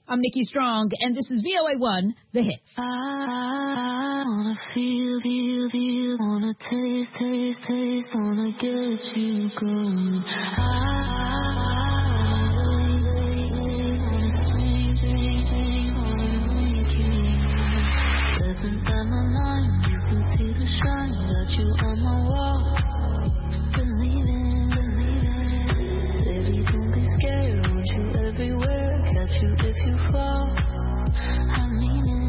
I'm Nikki Strong, and this is VOA1, The Hits. I wanna feel, wanna taste, wanna get you good. Wanna swing, wanna make you live inside my mind. You can see the shine, got you on my wall. Believe it, baby, don't be scared. Want you everywhere, catch you if you fall. I mean it.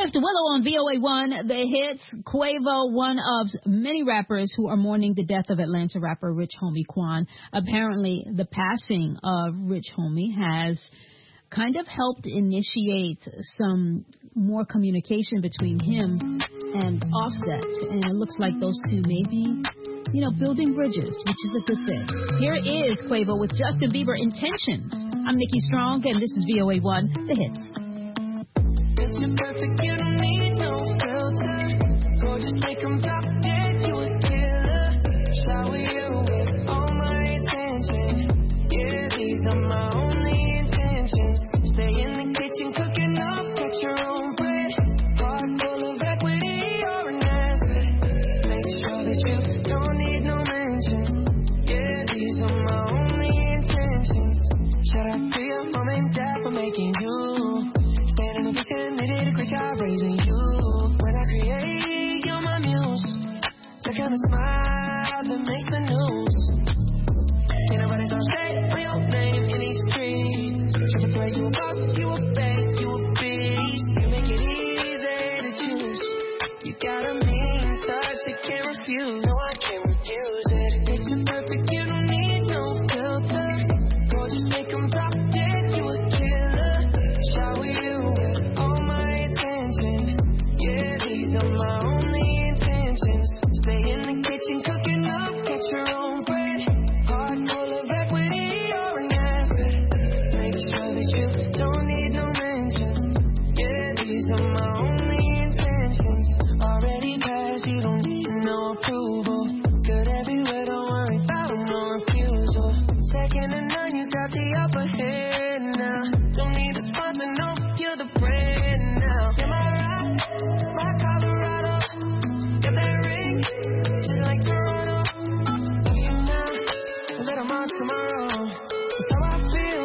Swift Willow on VOA1, The Hits. Quavo, one of many rappers who are mourning the death of Atlanta rapper Rich Homie Quan. Apparently, the passing of Rich Homie has kind of helped initiate some more communication between him and Offset. And it looks like those two may be, building bridges, which is a good thing. Here is Quavo with Justin Bieber, Intentions. I'm Nikki Strong, and this is VOA1, The Hits. Picture perfect, you don't need no filter. Gorgeous, make 'em drop dead, you a killer. Shower you with all my attention. Yeah, these are my only intentions. Stay in the kitchen, cooking up, get your own bread. Heart full of equity, you're an asset. Make sure that you don't need no mentions. Yeah, these are my only intentions. Shout out to your mom and dad for making you. Standing ovation, they did a great job raising you. When I create, you're my muse. The kind of smile that makes the news. Ain't nobody gonna say your name in these streets. Triple threat, you a boss, you a bank, you a beast. You make it easy to choose. You got a mean touch, you can't refuse. No, I can't refuse it. Picture perfect, you don't need no filter. Gorgeous, make 'em drop dead, you a killer. Shower you with all my attention. Yeah, these are my only intentions. Stay in the kitchen, cooking up, get your own bread. Heart full of equity, you're an asset. Make sure that you don't need no mentions. Yeah, these are my only intentions. Already passed, you don't need no approval. Good everywhere, don't worry about no refusal. Second to none, you got the upper hand now. Don't need a sponsor, no, you're the brand now. Am I right? My Colorado, got that ring, just like Toronto. Love you now, let 'em on tomorrow. That's how I feel.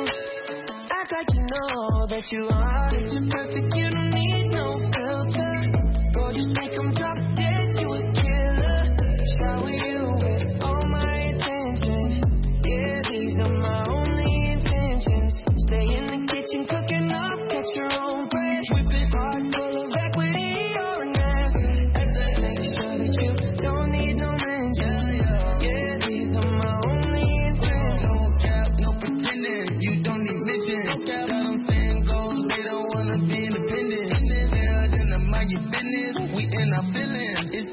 Act like you know that you are. Picture perfect, you don't need no filter. Gorgeous, make 'em drop dead, you a killer. Shower you with all my attention. Yeah, these are my only intentions. Stay in the kitchen, cooking up, get your own bread. Whip it hard, full of equity, you're an asset. Make sure that you don't need no mentions. Yeah, these are my only intentions. No pretending, you don't need mention. Got them saying goals, they don't wanna be independent. Tell them to mind your business, we in our feelings. It's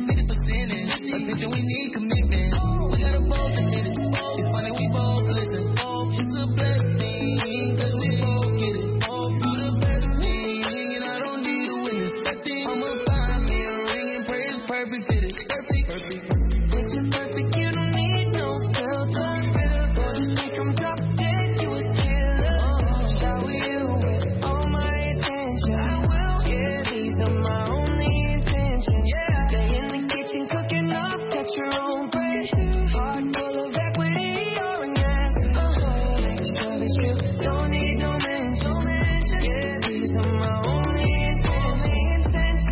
50% in. Attention, we need commitment. We got a both to hit it. It's funny, we both listen. It's a blessing, cause we both get it. You the best thing, and I don't need a witness. I'ma find me a ring and pray it's perfect, hit it. Perfect. Picture perfect, you don't need no filter. Just make 'em drop dead, you a killer. Shower you with all my attention. I will. Yeah, these are my only intentions. Stay in the kitchen, cooking up, get your own bread. Heart full of equity, you're an asset. Make sure that you don't need no mentions. Yeah, these are my only intentions. That's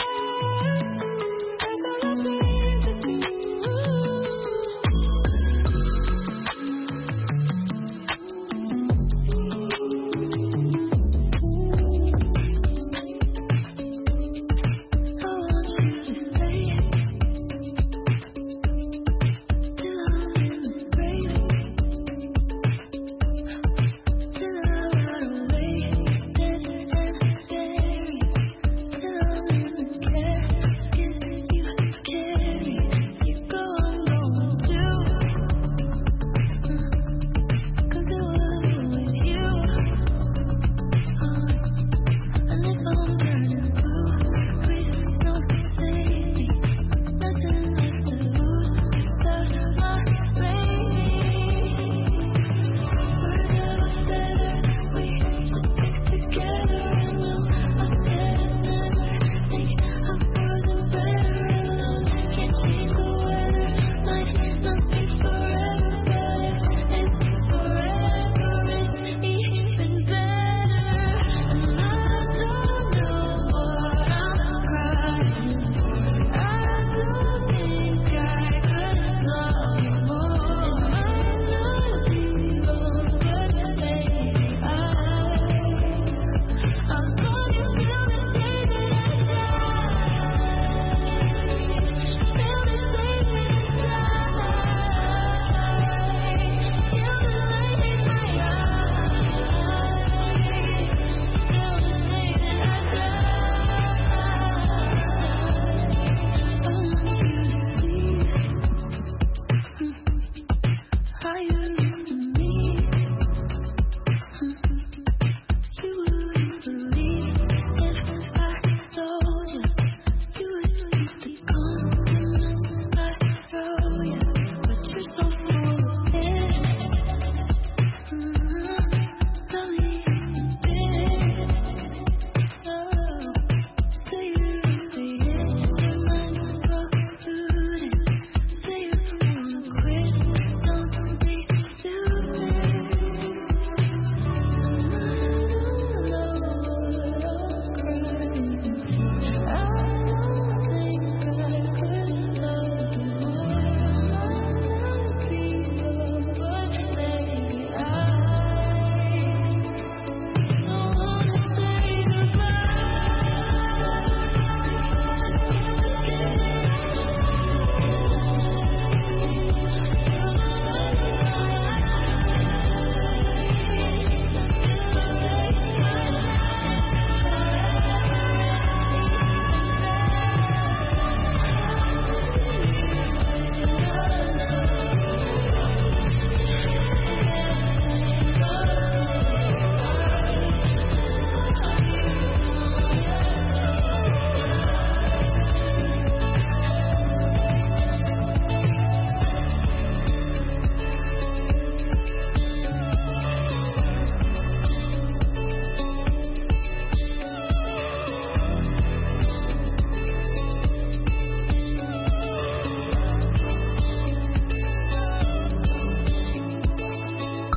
all I'm willing to do. I want you to stay.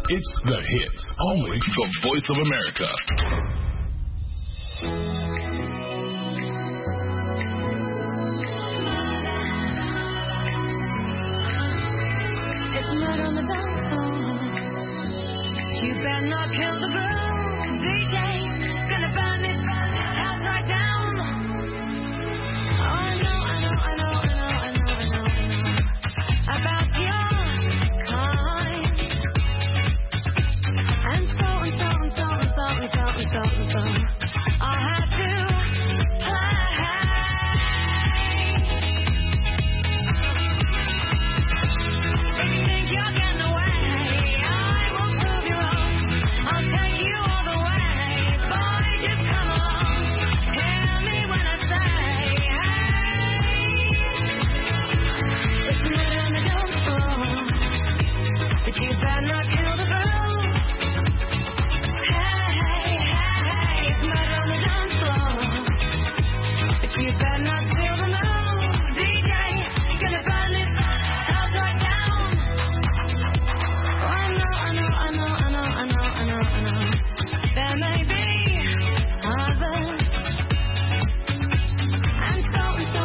It's The Hits, only the Voice of America. It's murder on the dance floor. You better not kill the groove, DJ. Gonna burn this house right down. Oh, I know about your kind. And so I had to play. If you think you're getting away, I will prove you wrong. I'll take you all the way. Boy, just come along. Hear me when I say, hey. It's murder on the dance floor, but you better not kill the groove. You better not feel the move, DJ. Gonna burn this house right down. Oh, I know. There may be others, and so.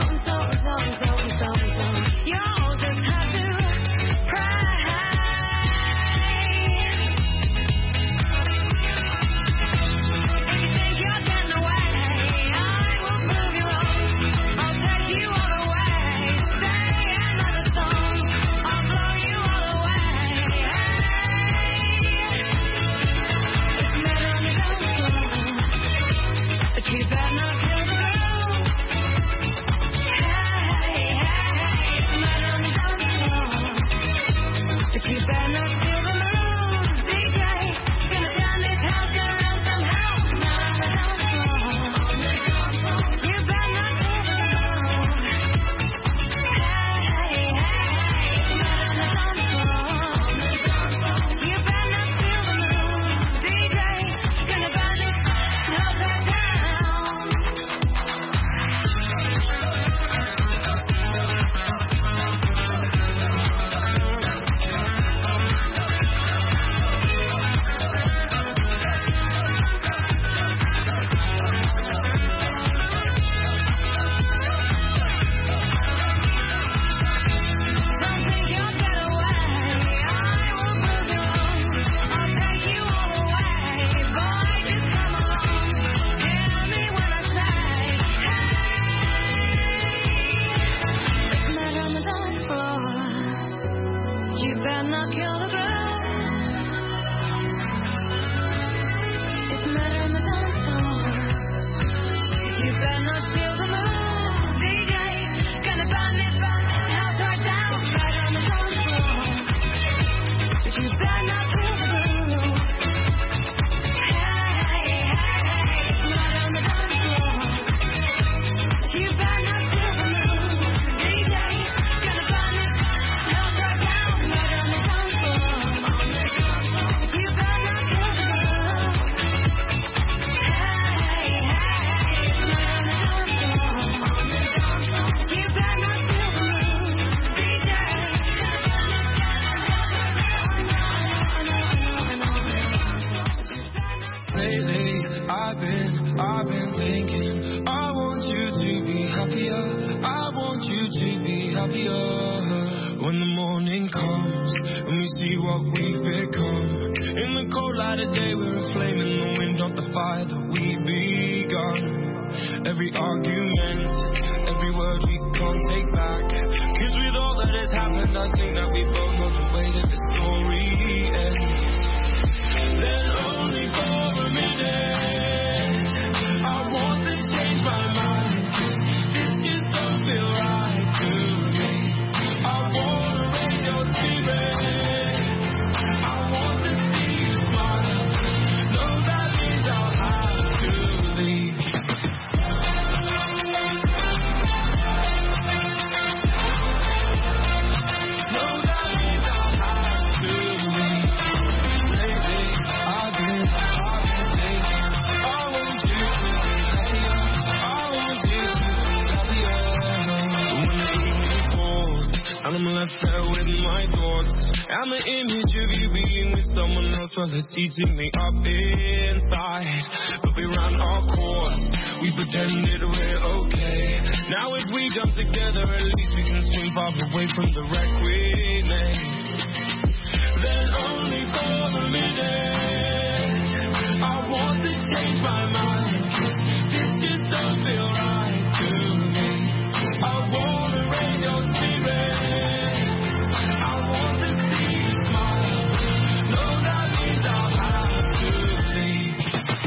You'll just have to pray. If you think you're getting away, I will prove you wrong. I'll take you all the way. Say another song. I'll blow you all away. It's murder on the dance floor, but you better not kill the groove. Hey, it's murder on the dance floor, but you better not feel the moves, DJ. Gonna turn this house around somehow. Murder on the dance floor, you better not kill the groove. Hey, it's murder on the dance floor, you better not feel the moves, DJ. Gonna burn this house right down. Don't think you'll get away. I will prove you wrong. I'll take you all the way. Boy, just come along. Hear me when I say, hey. It's murder on the dance floor. You better not kill the groove. It's murder on the dance floor. You better not feel the move, DJ. Gonna burn this house right down. It's murder on the dance floor, but you better not feel the groove. Hey, it's murder on the dance floor, but you better not feel the move, DJ. Gonna burn this house right down. Murder on the dance floor, but you better not feel the groove. Hey, it's murder on the dance floor, you better not feel the move, DJ. Lately, I've been thinking, I want you to be happier. I want you to be happier. When the morning comes and we see what we've become. In the cold light of day, we're a flame in the wind of the fire that we've begun. Every argument, every word we can't take back. 'Cause with all that has happened, I think that we both know the way that the story ends. Then only for a minute, I want to change my mind. This just don't feel right to me. I want to raise your spirit. I want to see you smile. No, that means I'll have to leave. No, that means I'll have to leave. Lately, I've been I'm left there with my thoughts and the image of you being with someone else. Well, it's eating me up inside. But we ran our course, we pretended we're okay. Now if we jump together, at least we can swim far away from the wreck we made. Then only for a minute, I want to change my mind. This just don't feel right to me. I wanna raise your spirit. I want to see you smile. No, that means I'll have to leave.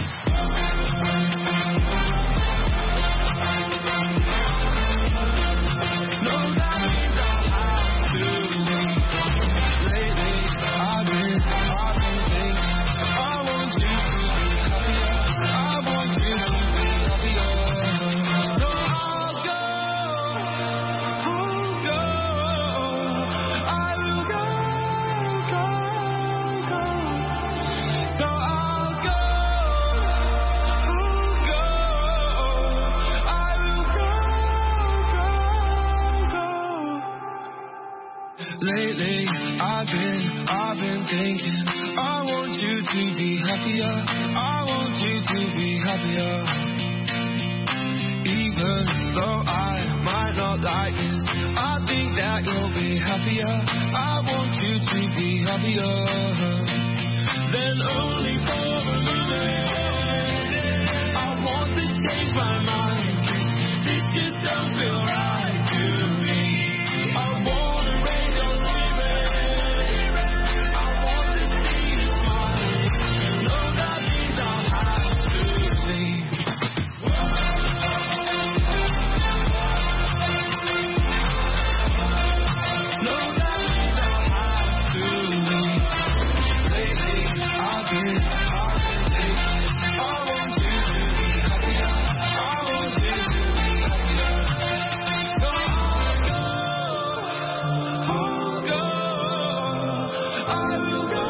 No, that means I'll have to leave. Lately, I've been thinking, I want you to be happier. I want you to be happier. So I'll go. I will go. So I'll go. I will go. Lately, I've been thinking, I want you to be happier. I want you to be happier. Even though I might not like this, I think that you'll be happier. I want you to be happier. Then only for a minute, I want to change my mind. This just don't feel right to me. I wanna raise your spirit. I want to see you smile. No, that means I'll have to leave. No, that means I'll have to leave. Lately, I've been thinking, I want you to be happier. I want you to be happier. So I'll go. I will go.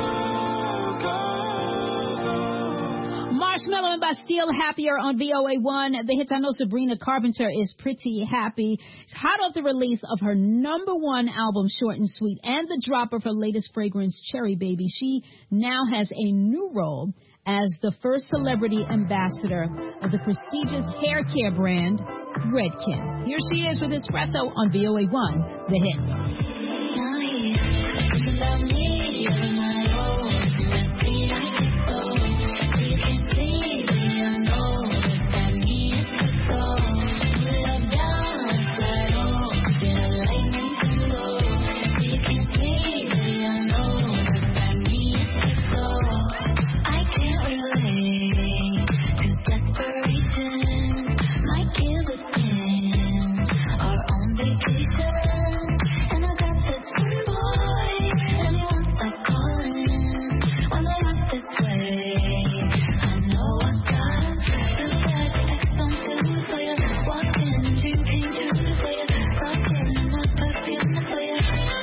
Marshmello and Bastille, Happier on VOA1. The hits. I know Sabrina Carpenter is pretty happy. It's hot off the release of her #1 album, Short and Sweet, and the drop of her latest fragrance, Cherry Baby. She now has a new role as the first celebrity ambassador of the prestigious hair care brand, Redken. Here she is with Espresso on VOA1, The Hits. Now he's about me, you're my own. Let's see how it goes. You can see me, I know that me is the goal. Pull up down like that, oh, did I like me to go? You can see me, I know that me is the goal. I can't relate to desperation. My kill within our own vacation. And I got this one boy, and he won't stop calling. When I look this way, I know I got him. Feel bad, X on two for you. Walking and dream came true for you. Talking and not perfume for you.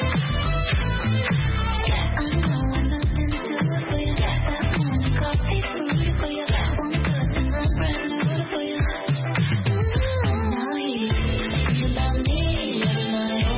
I know I'm nothing to for you. That morning coffee fruit for you. One touch and I'm brand new for you. Now he's about me, you're my own.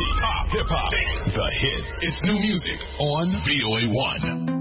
Pop, hip hop, the hits. It's new music on VOA1.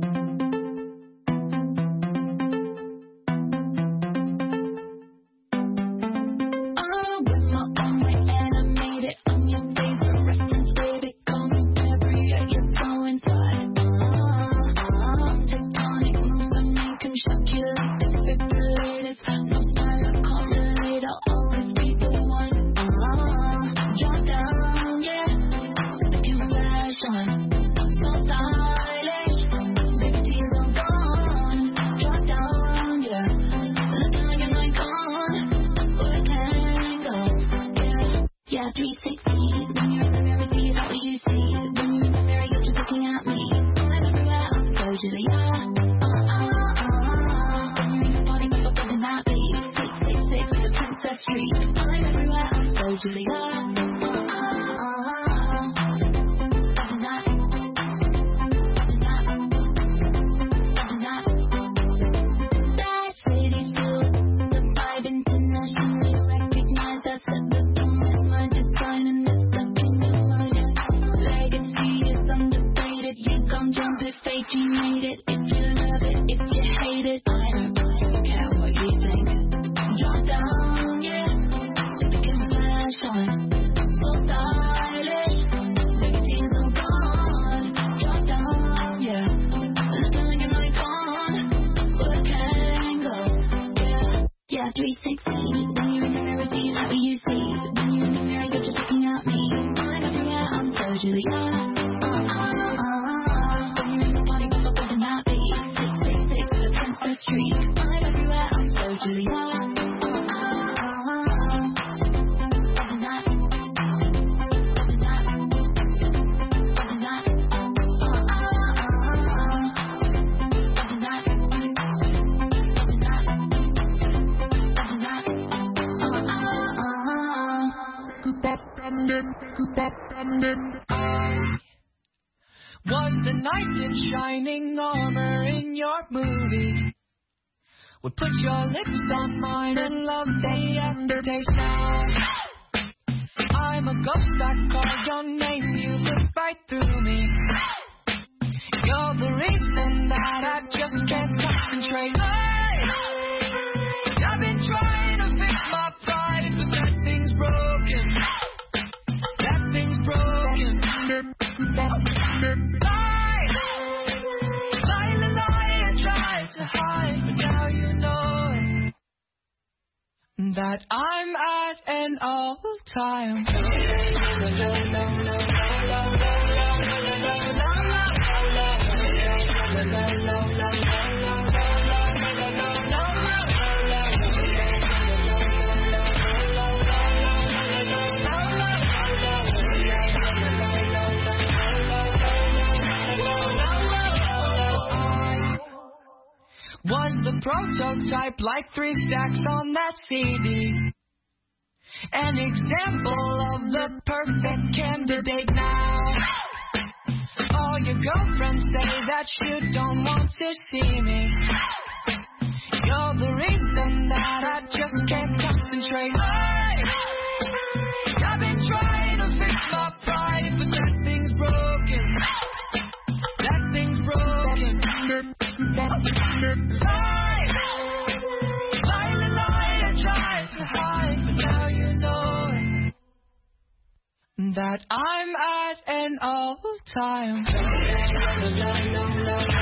Was the knight in shining armor in your movie? Would put your lips on mine and love day after day sound. I'm a ghost, I call your name, you look right through me. You're the reason that I just can't concentrate. I've been trying to fix my pride, but that thing's broken. That thing's broken. Lie, I tried to hide, but now you know it. That I'm at an all-time. Was the prototype like 3 stacks on that CD? An example of the perfect candidate now. All your girlfriends say that you don't want to see me. You're the reason that I just can't concentrate. I've been trying to fix my pride, but that thing's broken. That thing's broken. Lie, I tried to hide, but now you know it. That I'm at an all-time.